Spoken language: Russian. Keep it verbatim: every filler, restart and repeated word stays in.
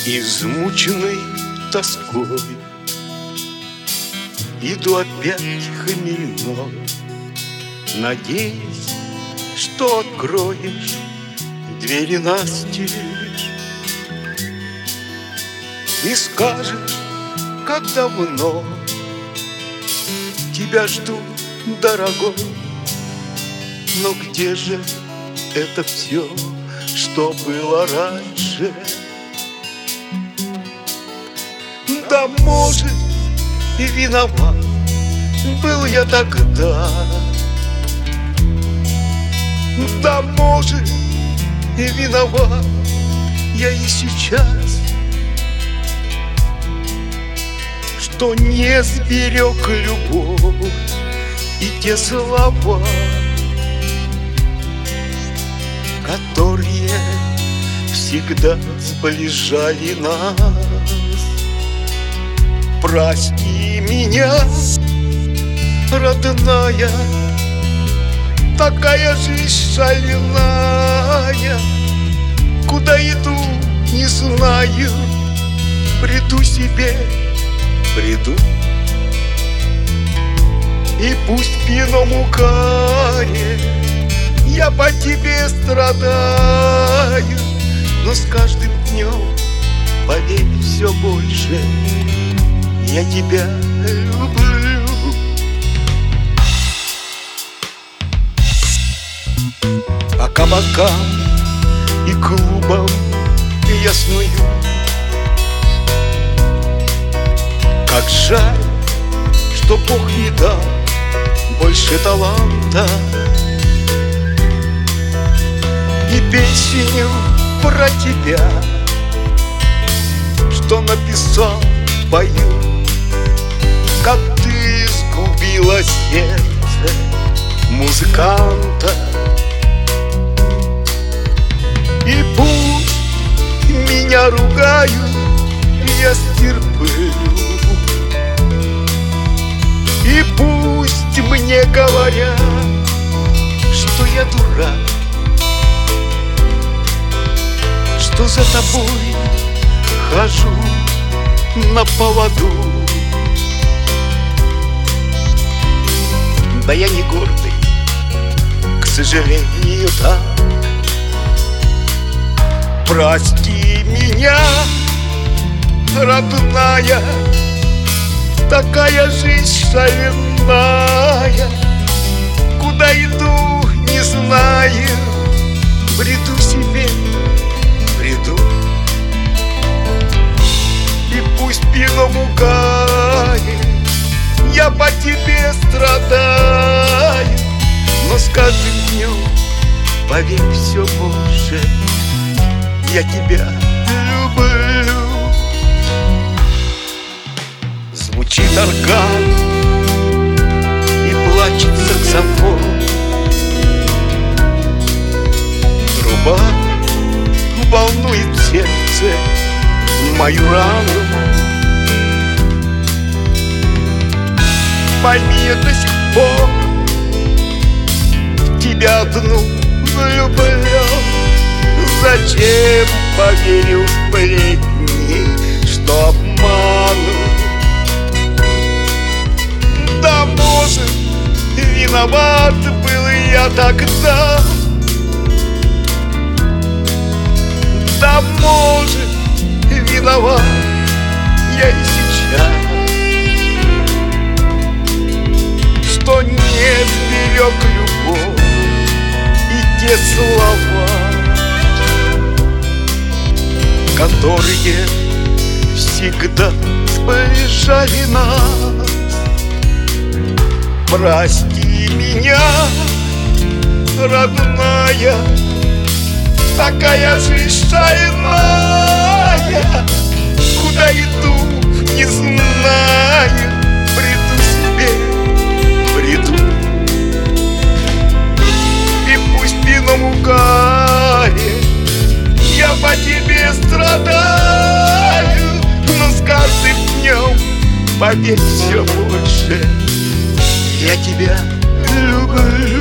Измученный тоской иду опять хмельной, надеясь, что откроешь двери настежь и скажешь, как давно тебя жду, дорогой. Но где же это все, что было раньше? Да, может, и виноват был я тогда. Да, может, и виноват я и сейчас, что не сберег любовь и те слова, которые всегда сближали нас. Прости меня, родная, такая жизнь шальная. Куда иду, не знаю, приду себе, приду. И пусть в пьяном угаре я по тебе страдаю, но с каждым днем, поверь, все больше я тебя люблю. По кабакам и клубам я сную. Как жаль, что Бог не дал больше таланта. И песню про тебя, что написал, пою. Как ты сгубила сердце музыканта. И пусть меня ругают, я стерплю. И пусть мне говорят, что я дурак, что за тобой хожу на поводу. Да я не гордый, к сожалению, так. Прости меня, родная, такая жизнь шальная. Куда иду, не знаю, бреду себе, бреду. И пусть в пьяном угаре я по тебе страдаю, но с каждым днем, поверь, все больше я тебя люблю. Звучит орган и плачет саксофон. Труба волнует в сердце мою рану. Пойми, я до сих пор тебя одну люблю. Зачем поверил в сплетни, что обманут? Да, может, виноват был я тогда. Да, может, виноват я и сейчас, что не сберег любовь и те слова, которые всегда сближали нас. Прости меня, родная, такая жизнь шальная. Куда иду, не знаю, бреду себе, бреду. И пусть в пьяном угаре я по тебе страдаю, но с каждым днем, поверь, все больше я тебя люблю.